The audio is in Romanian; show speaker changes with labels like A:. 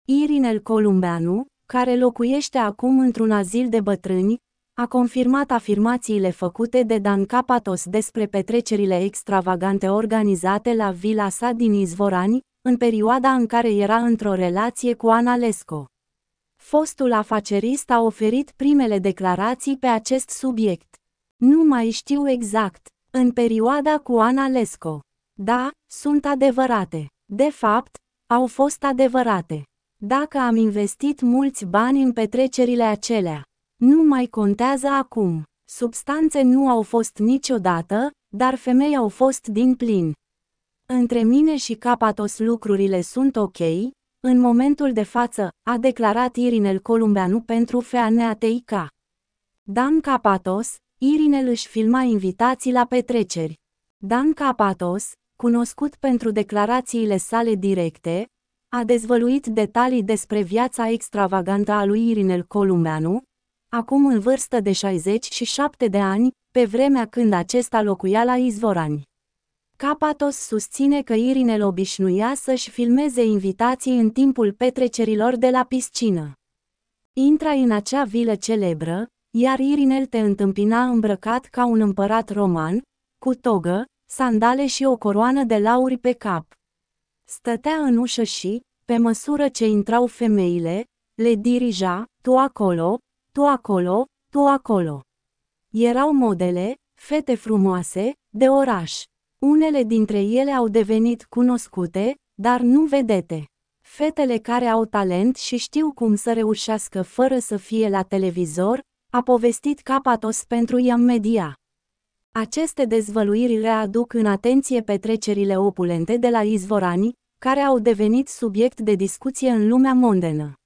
A: Irinel Columbeanu, care locuiește acum într-un azil de bătrâni, a confirmat afirmațiile făcute de Dan Capatos despre petrecerile extravagante organizate la vila sa din Izvorani, în perioada în care era într-o relație cu Ana Lesco. Fostul afacerist a oferit primele declarații pe acest subiect. Nu mai știu exact. În perioada cu Ana Lesco. Da, sunt adevărate. De fapt, au fost adevărate. Dacă am investit mulți bani în petrecerile acelea, nu mai contează acum. Substanțe nu au fost niciodată, dar femei au fost din plin. Între mine și Capatos lucrurile sunt ok, în momentul de față, a declarat Irinel Columbeanu pentru FANEATIK. Dan Capatos, Irinel își filma invitații la petreceri. Dan Capatos, cunoscut pentru declarațiile sale directe, a dezvăluit detalii despre viața extravagantă a lui Irinel Columbeanu, acum în vârstă de 67 de ani, pe vremea când acesta locuia la Izvorani. Capatos susține că Irinel obișnuia să-și filmeze invitații în timpul petrecerilor de la piscină. Intrai în acea vilă celebră, iar Irinel te întâmpina îmbrăcat ca un împărat roman, cu togă, sandale și o coroană de lauri pe cap. Stătea în ușă și, pe măsură ce intrau femeile, le dirija, tu acolo, tu acolo, tu acolo. Erau modele, fete frumoase, de oraș. Unele dintre ele au devenit cunoscute, dar nu vedete. Fetele care au talent și știu cum să reușească fără să fie la televizor, a povestit Capatos pentru YAM Media. Aceste dezvăluiri readuc în atenție petrecerile opulente de la Izvorani, care au devenit subiect de discuție în lumea mondenă.